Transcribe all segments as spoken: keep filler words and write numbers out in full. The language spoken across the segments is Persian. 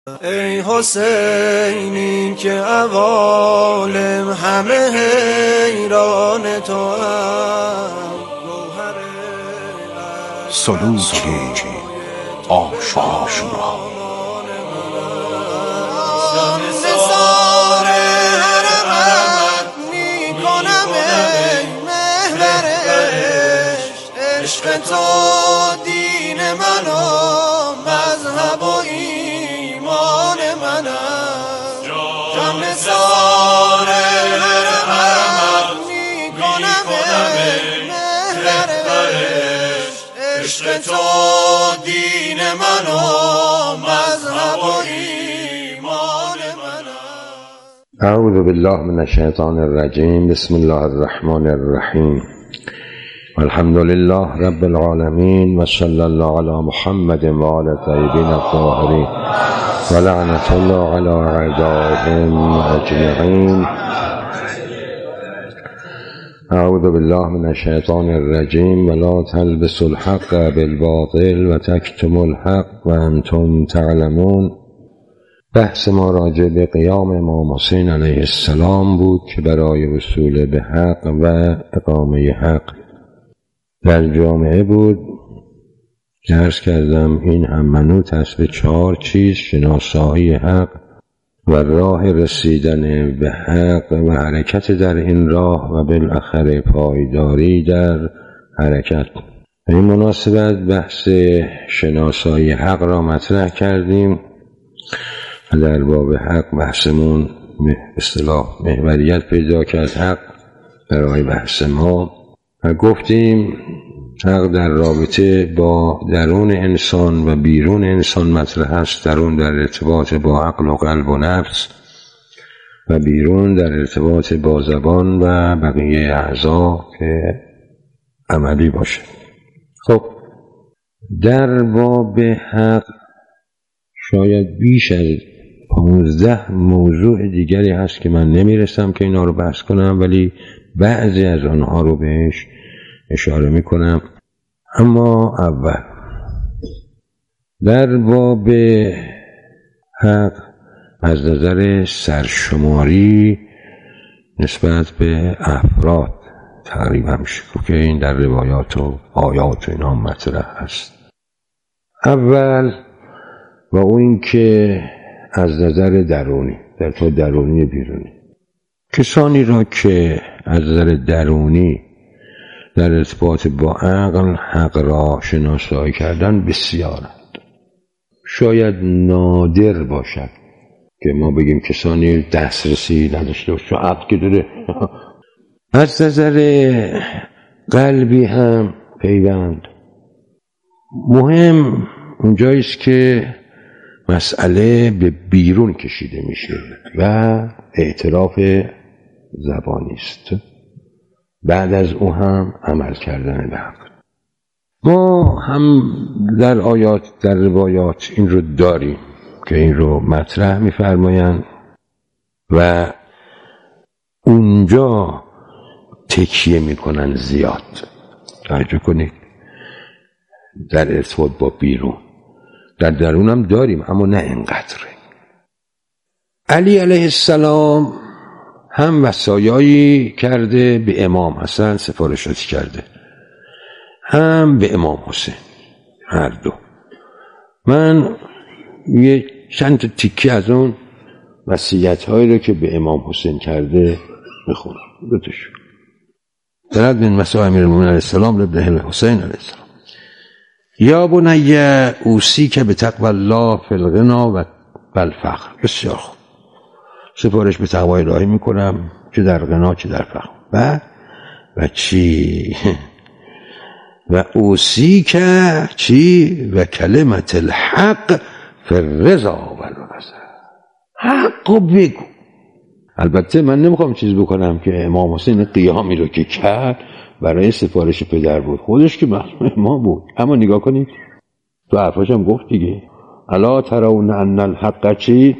ای حسین این که عوالم همه حیران تو هم سلوک عاشورا نثار حرمت می کنم ای محور عشق عشق تو دین من و مذهب و ایمان من است جان نثار حرمت می کنم ای محور عشق عشق تو دین من و مذهب و ایمان من است. اعوذ بالله من الشیطان الرجیم. بسم الله الرحمن الرحیم. الحمد لله رب العالمین و صلی الله علی محمد و آل طیبین الطاهرین و لعنت الله علی اعدائهم اجمعین. اعوذ بالله من الشیطان الرجیم و لا تلبسوا الحق بالباطل و تکتموا الحق و انتم تعلمون. بحث ما راجع به قیام امام حسین علیه السلام بود که برای وصول به حق و اقامه حق در جامعه بود. عرض کردم این هم منوط است به چهار چیز: شناسایی حق و راه رسیدن به حق و حرکت در این راه و بالاخره پایداری در حرکت. به این مناسبت بحث شناسایی حق را مطرح کردیم و در باب حق بحثمون به اصطلاح محوریت پیدا کرد حق برای بحث ما و گفتیم حق در رابطه با درون انسان و بیرون انسان مطرح است. درون در ارتباط با عقل و قلب و نفس و بیرون در ارتباط با زبان و بقیه اعضا که عملی باشه. خب در باب حق شاید بیش از پانزده موضوع دیگری هست که من نمیرسم که اینا رو بحث کنم، ولی بعضی از آنها رو بهش اشاره میکنم. اما اول در باب حق از نظر سرشماری نسبت به افراد تقریبا میشه که این در روایات و آیات و اینا مطرح هست. اول و اون این که از نظر درونی، در تو درونی بیرونی، کسانی را که از نظر درونی در ارتباط با عقل حق را شناسایی کردن بسیارند. شاید نادر باشد که ما بگیم کسانی دسترسی نداشته باشه، عقل که داره. از نظر قلبی هم پیوند مهم اونجاییست که مسئله به بیرون کشیده میشه و اعتراف زبانی است. بعد از او هم عمل کردن به حق. ما هم در آیات در روایات این رو داریم که این رو مطرح می‌فرمایند و اونجا تکیه میکنن زیاد. توجه کنید، در ارتباط با بیرون. در درون هم داریم اما نه اینقدره. علی علیه السلام هم وصایایی کرده به امام حسن، سفارشاتی کرده، هم به امام حسین، هر دو. من یه چند تا تیکه از اون وصیت‌هایی رو که به امام حسین کرده میخونم. دوتاشو درد من وصایا امیرالمومنین علیه السلام لابنه حسین علیه السلام: یا بنی اوصیک بتقوی الله فی الغنا و الفقر. بسیار خوب، سفارش به تقوای الهی میکنم چه در غنا چه در فقر. و و چی؟ و اوصیک چی؟ و کلمت الحق فی الرضا و الغضب. حق بگو. البته من نمیخوام چیز بکنم که امام حسین قیامی رو که کرد برای سفارش پدر بود، خودش که معلوم امام بود، اما نگاه کنید تو حرفاش هم گفت دیگه: الا ترون ان الحق چی؟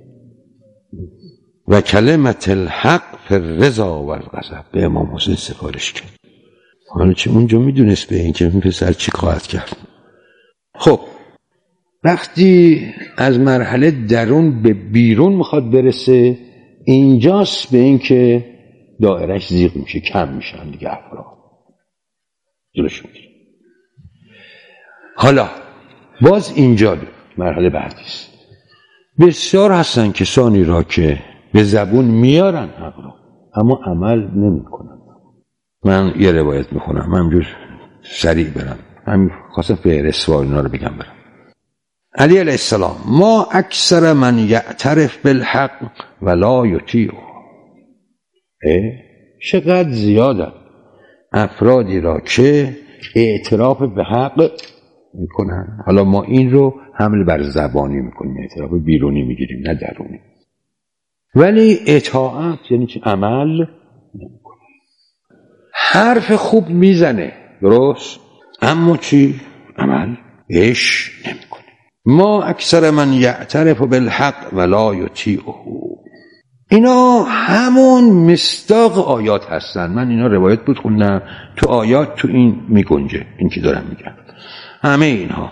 و کلمت الحق فی الرضا و الغضب. به امام حسین سفارش کرد. حالا چه اونجا میدونست به این که این پسر چی خواهد کرد. خب وقتی از مرحله درون به بیرون میخواد برسه، اینجاست به این که دایرش زیغ میشه، کم میشن دیگه افراد جلوش میگیره. حالا باز اینجا مرحله بعدیست. بسیار هستن کسانی را که به زبون میارن حق را اما عمل نمی کنن. من یه روایت میخونم، من همجور سریع برم، من خواستم فهرست و اینا رو بگم برم. علی علیه السلام: ما اکثر من یعترف بالحق ولا یطیعه. چقدر زیاده افرادی را که اعتراف به حق میکنن. حالا ما این رو حمل بر زبانی میکنیم، اعتراف بیرونی میگیریم نه درونی، ولی اطاعت یعنی چه؟ عمل نمیکنه. حرف خوب میزنه درست، اما چی؟ عمل اش نمیکنه. ما اکثر من یعترف بالحق ولا یطیعه. اینا همون مصداق آیات هستن. من اینا روایت بود خوندم، تو آیات تو این میگنجه این که دارم میگم. همه اینها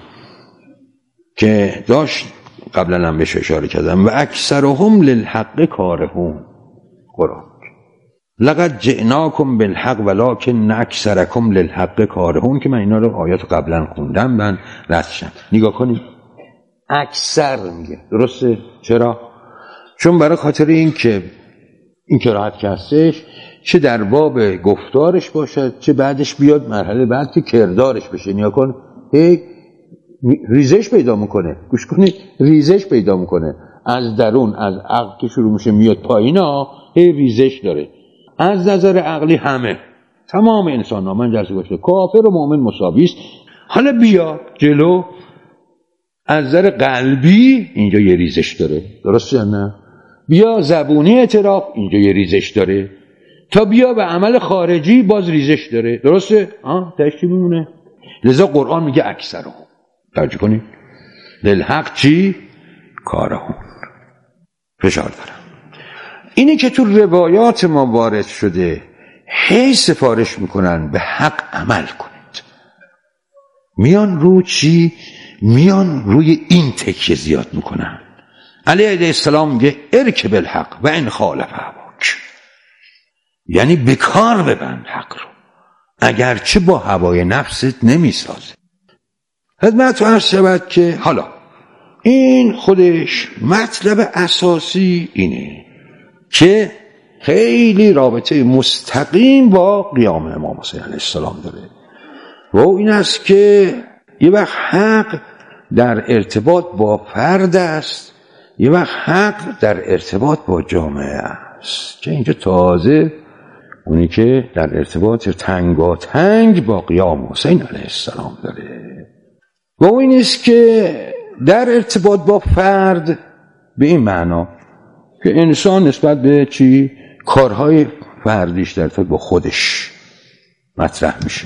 که داشت قبلا هم بهش اشاره کردم. و اکثرهم للحق کارهون. قرآن لقد جئناکم بالحق ولکن اکثرکم للحق کارهون، که من اینا رو آیات قبلا خوندم، من رستشم. نگاه کنید، اکثر میگه، درسته؟ چرا؟ چون برای خاطر این که این کراهت که هستش، چه در باب گفتارش باشد چه بعدش بیاد مرحله بعد که کردارش بشه. نیا کن، هی ریزش پیدا میکنه. گوش کنید، ریزش پیدا میکنه از درون، از عقل که شروع میشه میاد پایینا، هی ریزش داره. از نظر عقلی همه تمام انسان ها، من جلسه گوشته، کافر و مؤمن مساویست. حالا بیا جلو، از نظر قلبی اینجا یه ریزش داره، درسته یا نه؟ بیا زبونی اعتراف، اینجا یه ریزش داره. تا بیا به عمل خارجی باز ریزش داره، درسته؟ آه تشتی میمونه. لذا قرآن میگه اکثرهم. توجه کنید، للحق چی؟ کارهون. فشار دارم. اینی که تو روایات ما وارد شده، هی سفارش میکنن به حق عمل کنید. میان رو چی؟ میان روی این تکیه زیاد میکنن. علی علیه السلام میگه ارکب الحق و ان خالف هواک، یعنی بکار ببند حق رو اگرچه با هوای نفست نمیسازه. خدمت عرض شود که حالا این خودش مطلب اساسی اینه که خیلی رابطه مستقیم با قیام امام حسین علیه السلام داره، و این است که یه وقت حق در ارتباط با فرد است، یه وقت حق در ارتباط با جامعه است، که اینجا تازه اونی که در ارتباط تنگاتنگ با قیام حسین علیه السلام داره. و این است که در ارتباط با فرد به این معنا که انسان نسبت به چی؟ کارهای فردیش در ارتباط با خودش مطرح میشه.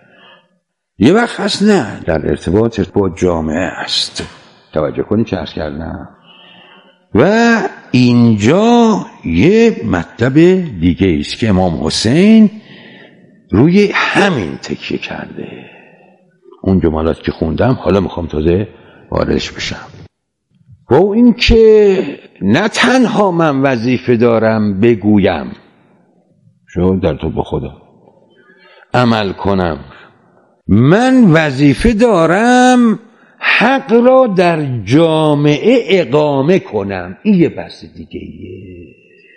یه وقت هست نه، در ارتباط با جامعه است. توجه کنید چه عرض کردم. و اینجا یه مطلب دیگه است که امام حسین روی همین تکیه کرده. اون جملات که خوندم حالا میخوام تازه واردش بشم. و این که نه تنها من وظیفه دارم بگویم، شو در تو با خدا عمل کنم، من وظیفه دارم حق را در جامعه اقامه کنم. این یه بحث دیگه ایه.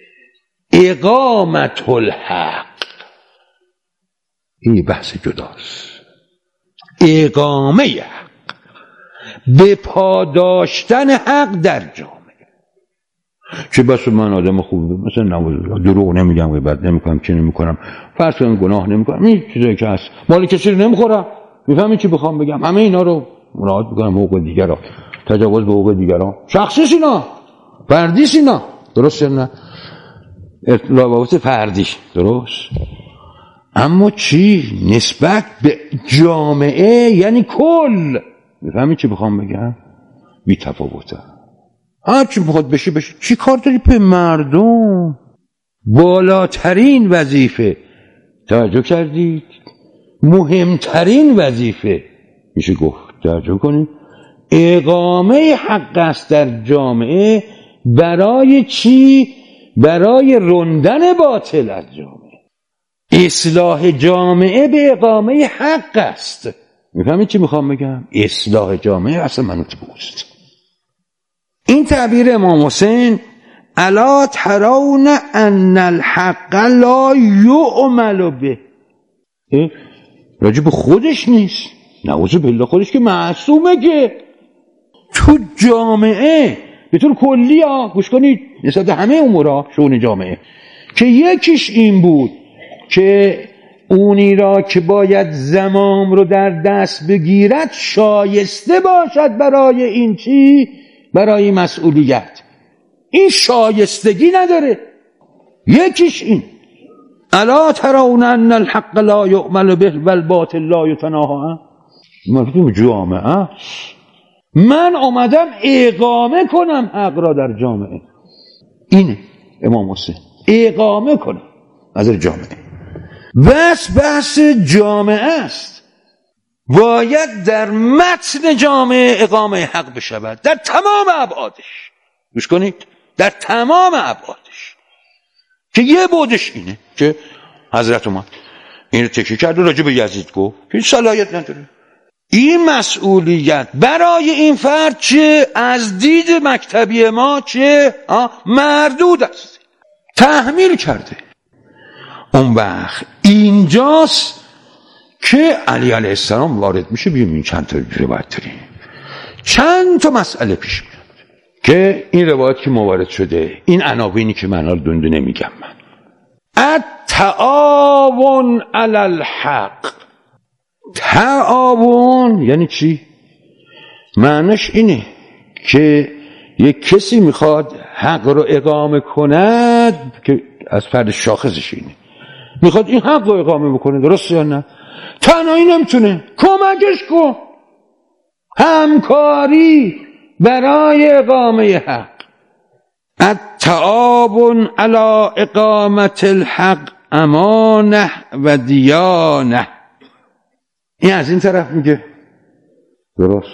اقامت الحق، این یه بحث جداست. اقامه حق، به پاداشتن حق در جامعه. چه بس من آدم خوبه، مثلا دروغ نمیگم، غیبت نمیکنم، چه نمیکنم، فرض کنم گناه نمیکنم، این چیزایی که هست مال کسی رو نمیخورم، میفهمی چی بخوام بگم، همه اینا رو مراعات میکنم، حقوق دیگران، تجاوز به حقوق دیگران، شخصیش اینا، فردیش اینا، درست نه؟ ارتباط فردیش درست. اما چی؟ نسبت به جامعه یعنی کل. میفهمی چی بخوام بگم؟ بی تفاوته. هر چی بخواد بشه بشه. چی کار داری به مردم؟ بالاترین وظیفه، توجه کردید؟ مهمترین وظیفه میشه گفت، توجه کنید، اقامه حق است در جامعه. برای چی؟ برای رندن باطل از جامعه. اصلاح جامعه به اقامه حق است. میفهمید چی میخوام بگم؟ اصلاح جامعه اصلا منوط به اوست. این تعبیر امام حسین الا ترون ان الحق لا یعمل به، راجب خودش نیست، نعوذ بالله، خودش که معصومه، که تو جامعه به طور کلی ها گوش کنید نسبت همه امورا شؤون جامعه، که یکیش این بود که اونی را که باید زمام رو در دست بگیرد شایسته باشد برای این چی؟ برای مسئولیت. این شایستگی نداره. یکیش این الا ترون ان الحق لا یعمل به والباطل لا یتناهی عنه. مفهوم جامعه است. من آمدم اقامه کنم حق را در جامعه. اینه امام حسین، اقامه کنم از جامعه. بس بحث جامعه است. باید در متن جامعه اقامه حق بشود در تمام ابعادش. گوش کنید، در تمام ابعادش، که یه بودش اینه که حضرت اومد اینو تکیه کرد و راجع به یزید گفت که این صلاحیت نداره. این مسئولیت برای این فرد چه از دید مکتبی ما چه مردود است، تحمیل کرده. اون وقت اینجاست که علی علیه السلام وارد میشه. بیم این چند تا روایت داریم، چند تا مسئله پیش میاد که این روایت که موارد شده، این عناوینی که من دونده نمیگم. من التعاون علی الحق. تعاون یعنی چی؟ معنیش اینه که یک کسی میخواد حق رو اقامه کند، که از فرد شاخصش اینه، میخواد این حق رو اقامه بکنه، درست یا نه؟ تنهایی نمیتونه، کمکش کن، همکاری برای اقامه حق. التعاون علی اقامت الحق امانه و دیانه. این از این طرف میگه درست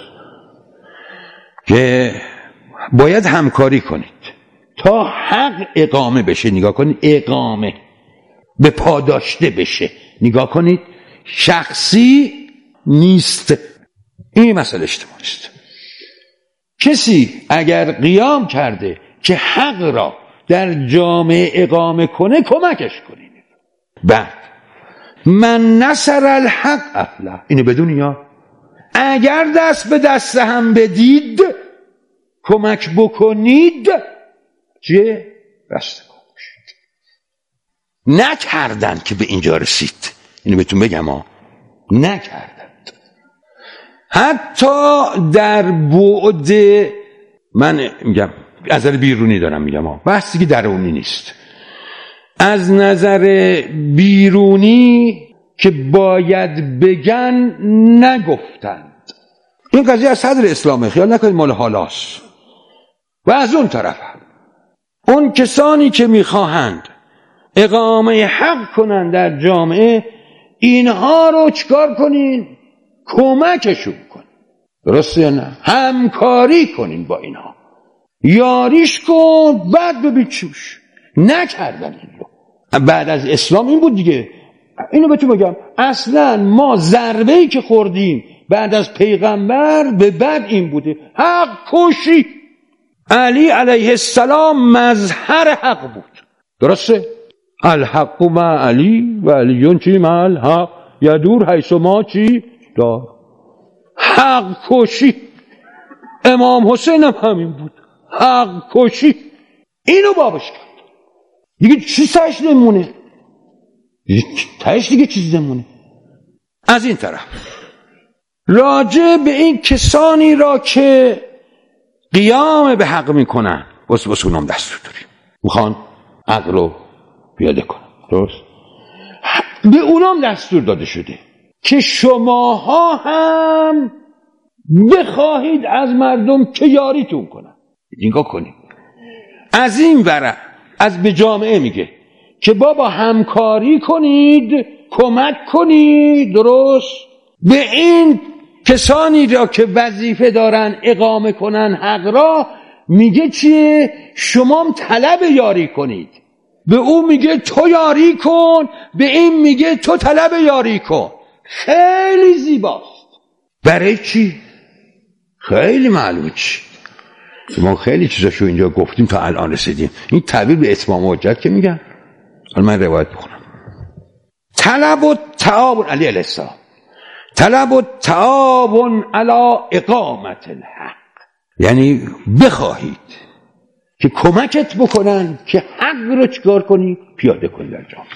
که باید همکاری کنید تا حق اقامه بشه. نگاه کنید، اقامه به پا داشته بشه. نگاه کنید، شخصی نیست. این مسئله اجتماعی است. کسی اگر قیام کرده که حق را در جامعه اقامه کنه، کمکش کنید. بعد من نصر الحق افلح. اینو بدون یا اگر دست به دست هم بدید، کمک بکنید، چه رستگار بشید. نکردن که به اینجا رسید. اینو بهتون بگم ها، نکردند. حتی در بعد، من میگم از نظر بیرونی دارم میگم ها، بحثی که درونی نیست، از نظر بیرونی که باید بگن نگفتند. این قضیه از صدر اسلامه، خیال نکنید مال حالاست. و از اون طرف هم اون کسانی که میخواهند اقامه حق کنند در جامعه، اینها رو چکار کنین؟ کمکشون کنین. درسته یا نه؟ همکاری کنین با اینها، یاریش کن، بعد ببین چوش. نکردن این رو. بعد از اسلام این بود دیگه. اینو بهتون بگم، اصلا ما ضربه‌ای که خوردیم بعد از پیغمبر به بعد این بوده، حق کشی. علی علیه السلام مظهر حق بود. درسته؟ الحق مع علی و علیون چی مع الحق یدور حیث ما چی دار. حق کشی. امام حسین هم همین بود، حق کشی. اینو بابش کرد. دیگه چی تهش نمونه؟ تهش دیگه چیز نمونه. از این طرف راجع به این کسانی را که قیام به حق میکنن، بس بس اونم دستور داریم، میخوان حق رو پیاده کنن. درست؟ به اونم دستور داده شده که شماها هم بخواهید از مردم که یاریتون کنن. نگاه کنید، از این ورع از به جامعه میگه که بابا همکاری کنید، کمک کنید، درست، به این کسانی را که وظیفه دارن اقامه کنن حق را میگه چیه؟ شما طلب یاری کنید. به او میگه تو یاری کن، به این میگه تو طلب یاری کن. خیلی زیباست. برای چی؟ خیلی معلومه چی. ما خیلی چیزاشو اینجا گفتیم تا الان رسیدیم. این تعبیر به اتمام حجت که میگن. حالا من روایت بخونم. طلب و تعاون علی علیه السلام، طلب و تعاون علی اقامت الحق، یعنی بخواهید که کمکت بکنن که حق رو چکار کنی؟ پیاده کنی در جامعه.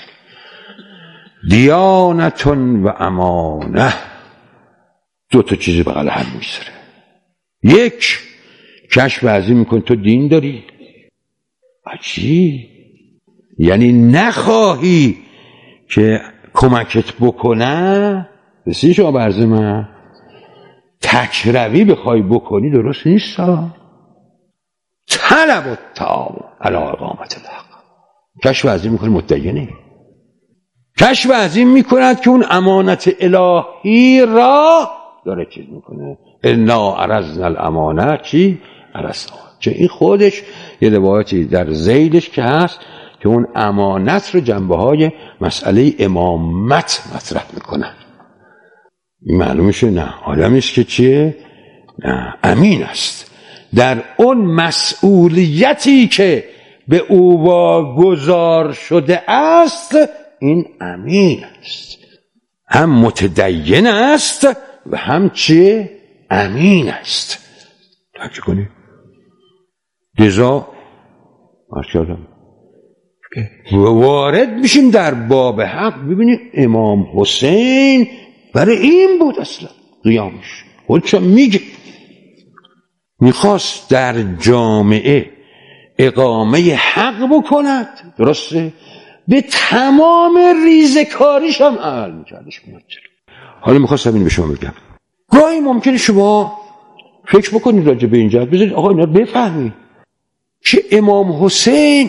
دیانتون و امانه، دو تا چیزی بغل هم میذاره. یک، کشف عظیم میکنی تو دین داری. عجیب، یعنی نخواهی که کمکت بکنه. بسیار شما برز من تکروی بخوای بکنی درست نیست. طلب و تعاون علی اقامت الحق، کشف عظیم میکنی مدینه. کشف عظیم میکند که اون امانت الهی را داره چیز میکنه. انا عرضنا الامانه چی؟ عرضنا. چه این خودش یه روایتی در ذیلش که هست که اون امانت رو جنبه های مسئله امامت مطرح میکنن. این معلومه شه نه آدمی است که چیه؟ نه امین است در اون مسئولیتی که به او واگذار شده است. این امین است، هم متدین است و هم چیه؟ امین است. تحقیق کنی لذا عرض کردم وارد میشیم در باب حق. ببینید امام حسین برای این بود اصلا قیامش. خودش میگه میخواست در جامعه اقامه حق بکند، درسته؟ به تمام ریزکاریش هم عمل میکردش. حالا میخواستم اینو به شما بگم. گاهی ممکنه شما فکر بکنید راجع به این جهت، بذارید آقا اینا بفهمید که امام حسین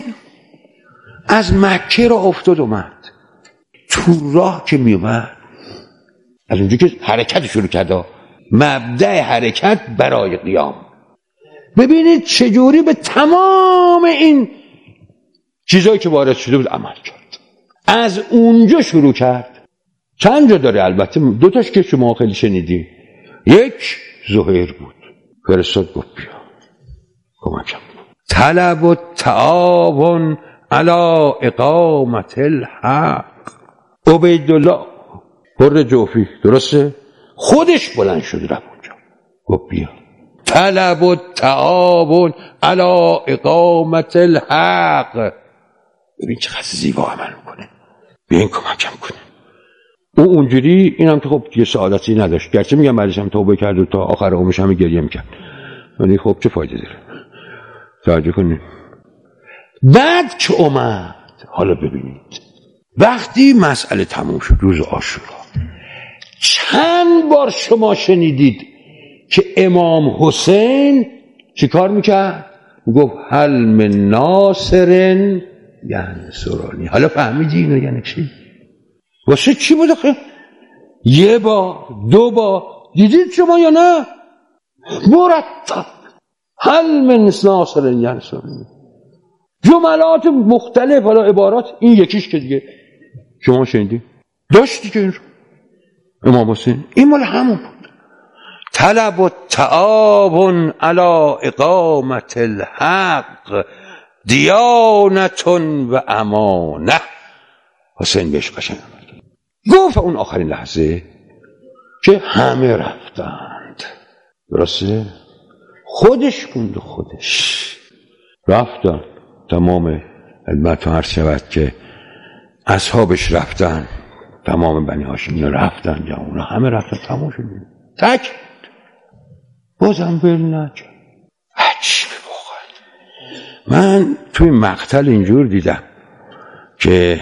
از مکه را افتاد اومد. تو راه که میومد از اونجا که حرکت شروع کرد، مبدأ حرکت برای قیام، ببینید چجوری به تمام این چیزایی که وارد شده بود عمل کرد. از اونجا شروع کرد. چند جا داره البته، دو تاش که شما خیلی شنیدی. یک زهیر بود، فرستاد گفت بیا کمکم. طلب و تعاون علی اقامت الحق. عبیدالله پر جوفی، درسته؟ خودش بلند شد رفت اونجا گفت بیا طلب و تعاون علی اقامت الحق. ببین چقدر زیبا عمل میکنه. بیاین کمکم کنه. او اونجوری اینم که خب یه سعادتی نداشت، گرچه میگم بعدش هم توبه کرد و تا آخر عمرش هم گریه میکرد، ولی خب چه فایده داره؟ توجه کنید. بعد که اومد، حالا ببینید وقتی مسئله تموم شد روز عاشورا، چند بار شما شنیدید که امام حسین چی کار میکرد؟ گفت هل من ناصرن ینصرنی. حالا فهمیدی اینو یعنی چی؟ واسه چی بود آخه؟ یه بار دو بار دیدید شما یا نه؟ مرتب هل من ناصرن ینصرنی، جملات مختلف، حالا عبارات، این یکیش که دیگه شما شنیدید داشتی که این رو امام حسین این مال همون بود. طلب و تعاون علی اقامت الحق دیانتون و امانه. حسین بهش قشنگ گفت اون آخرین لحظه که همه رفتند، درسته؟ خودش موند، خودش رفتن. تمام البته عرض شود که اصحابش رفتن، تمام بنی هاشمی رفتن، یا اونا همه رفتن، تمام شد. تک بازم ول نکرد. عجیبه واقعا. من توی مقتل اینجور دیدم که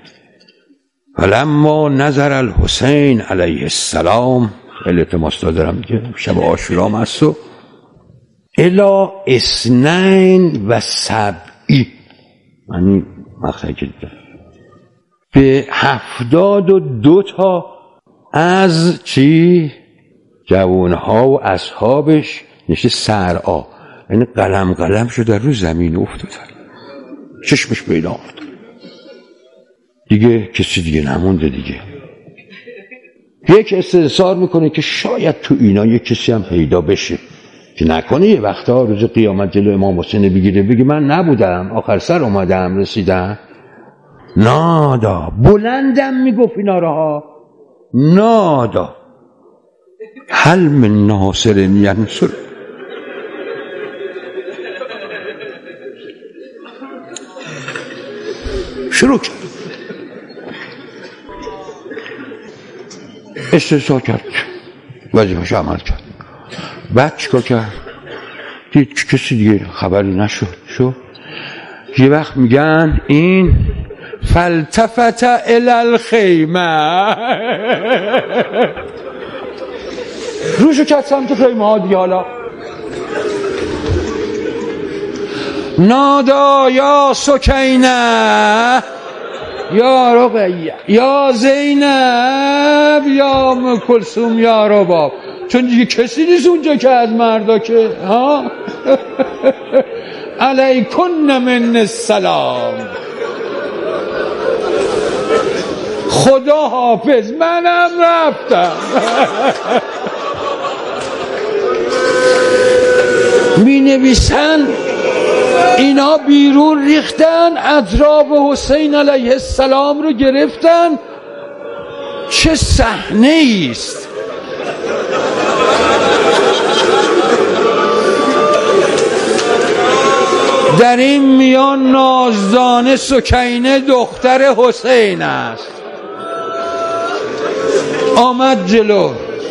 فلما نظر الحسین علیه السلام، خیلی التماس دارم که شب عاشورا هست، و الا اثنین و سبعی، من مقتل که دیدم به هفتاد و دو تا از چی؟ جوانها و اصحابش نشه سرعا، یعنی قلم قلم شده رو زمین افتادن، چشمش پیدا افتاد دیگه، کسی دیگه نمونده دیگه. یک استحضار میکنه که شاید تو اینا یک کسی هم پیدا بشه که نکنه یه وقتا روز قیامت جلو امام حسین بگیره بگه من نبودم، آخر سر اومدم رسیدم. نادا بلندم میگفت اینا رو ها، نادا هل من ناصر ینصر. شروع کرد استحضار کرد، وظیفه‌اش عمل کرد. بعد چیکار کرد؟ دید که کسی دیگه خبری نشد. شو یه وقت میگن این فالتفت الی الخیمه، روشو کرد سمت خیمه ها دیگه. حالا نادا یا سکینه یا رقیه یا زینب یا ام کلثوم یا رباب، چون دیگه کسی نیست اونجا که از مردا که ها علیکن من السلام، خدا حافظ منم رفتم. می نویسن اینا بیرون ریختن، اطراف حسین علیه السلام رو گرفتن. چه صحنه است! در این میان نازدانه سکینه دختر حسین است، آمد جلو،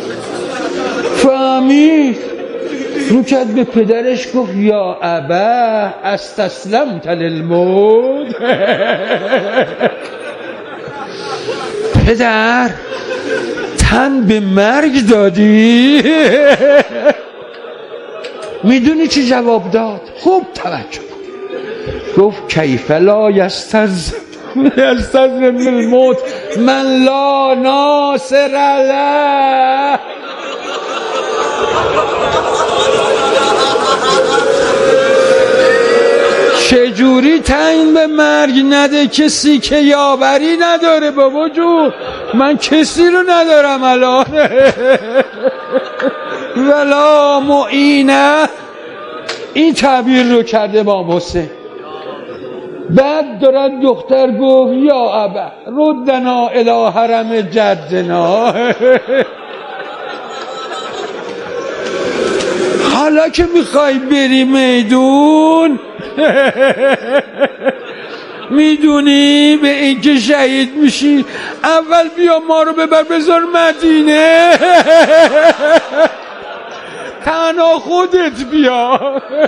فهمید، رو کرد به پدرش گفت یا ابا استسلمت للموت. پدر تن به مرگ دادی؟ میدونی چی جواب داد؟ خوب توجه گفت کیف لا یستز یستظلم الموت من لا ناصر له. چجوری تعیین به مرگ نده کسی که یاوری نداره؟ بابا جون من کسی رو ندارم الان. ولا معینه، این تعبیر رو کرده امام حسین. بعد دارد دختر گفت یا ابا ردنا الی حرم جدنا. حالا که میخوای بری میدون، میدونی به این که شهید میشی، اول بیا ما رو ببر بذار مدینه، تنها خودت بیا.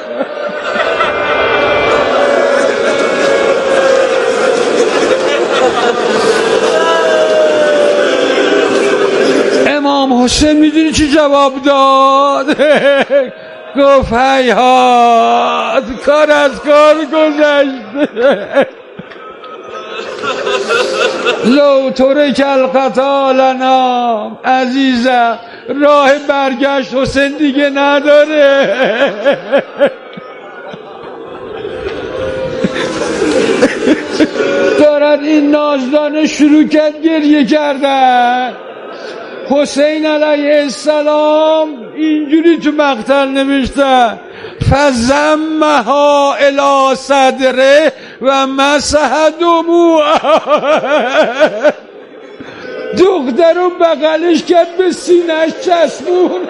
امام حسین میدونی چی جواب داد؟ گفت هیهات، کار از کار گذشت. لو ترک القتالنا عزیزم، راه برگشت حسین دیگه نداره. دارد این نازدانه شروع کرد گریه کردن. حسین علیه السلام اینجوری تو مقتل نوشتن فزمها الی صدره و مسح دموعها. دختر رو بغلش کرد به سینه‌اش چسبون،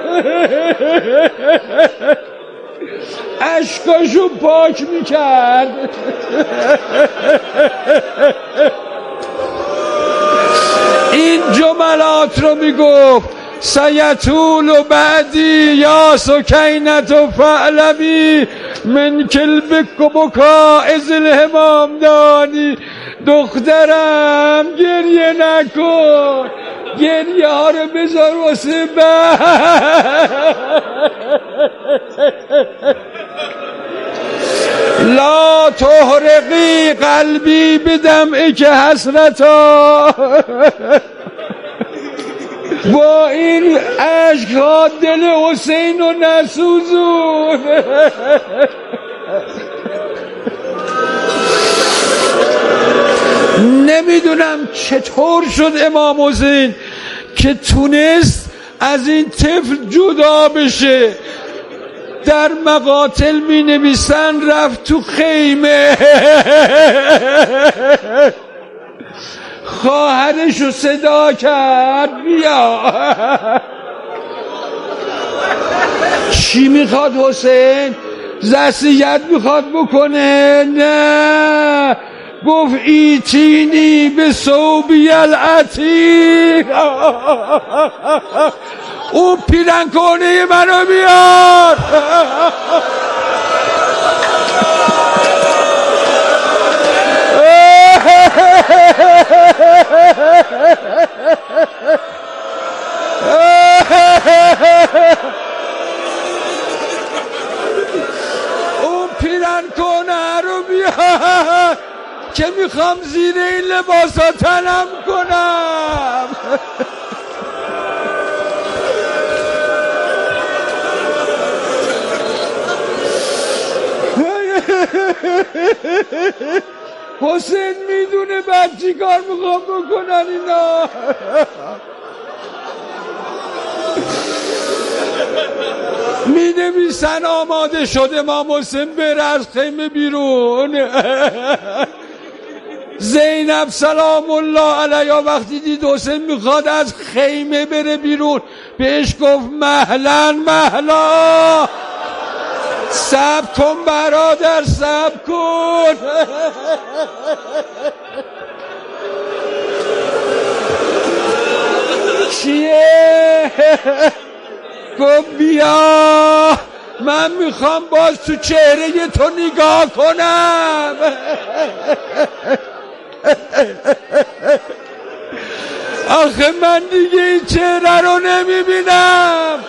اشکاشو پاک میکرد. این جملات رو میگفت سیطول و بعدی یا سکینت و فعلمی من کلبک و بکا ازل همامدانی. دخترم گریه نکن، گریه ها رو بذار واسه بعد. لا تحرقی قلبی بدمعی که حسرتا. با این عشقها دل حسین رو نسوزون. نمیدونم چطور شد امام حسین که تونست از این طفل جدا بشه. در مقاتل می نویسن رفت تو خیمه، خواهرشو صدا کرد بیا. چی میخواد حسین؟ وصیت میخواد بکنه؟ نه، گفت ایتینی به ثوبی العتیق، اون پیرنکونه منو بیار. اون پیرنکونه رو بیار که میخوام زیر این لباسا تنم کنم. حسین میدونه بعد چی کار میخوام بکنن اینا. می نویسن آماده شد امام حسین بره از خیمه بیرون. زینب سلام الله علیها وقتی دید حسین میخواد از خیمه بره بیرون، بهش گفت مهلا مهلا، صبر کن برادر، صبر کن. چیه؟ گفت بیا من میخوام باز تو چهره تو نگاه کنم. آخه من دیگه این چهره رو نمیبینم.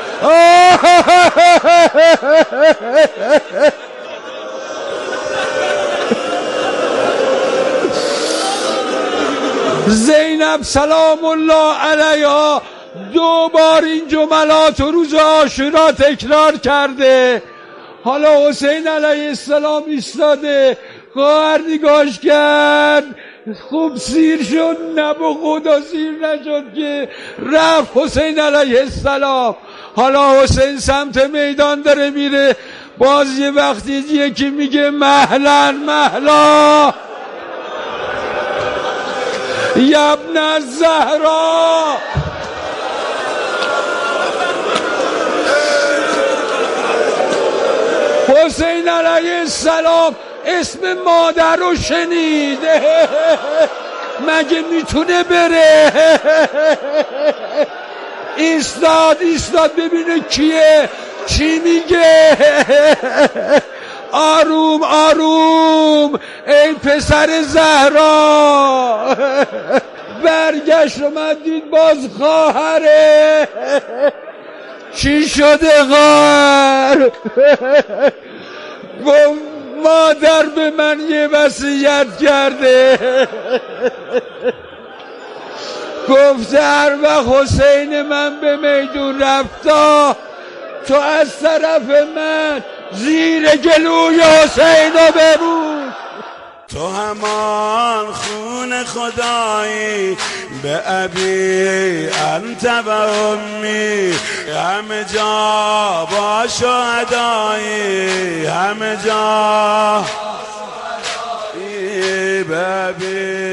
زینب سلام الله علیها دو بار این جملات رو روز عاشورا تکرار کرده. حالا حسین علیه السلام ایستاده، خواهر نگاش کرد، خوب سیر شد، نه به خدا سیر نشد که رفت حسین علیه السلام. حالا حسین سمت میدان داره میره، باز یه وقتی یکی میگه مهلا مهلا یبن الزهرا. حسین علیه السلام اسم مادر رو شنید، مگه میتونه بره؟ ایستاد ایستاد ببینه کیه، چی میگه. آروم آروم ای پسر زهرا. برگشت اومد دید باز خواهره. چی شده خواهر؟ گفت مادر به من یه وصیت کرده، گفت هر وقت حسین من به میدون رفتا تو از طرف من زیر گلوی حسین رو ببوس. تو همان خون خدایی به ابی انت و امی، همه جا با شهدایی، همه جا به ابی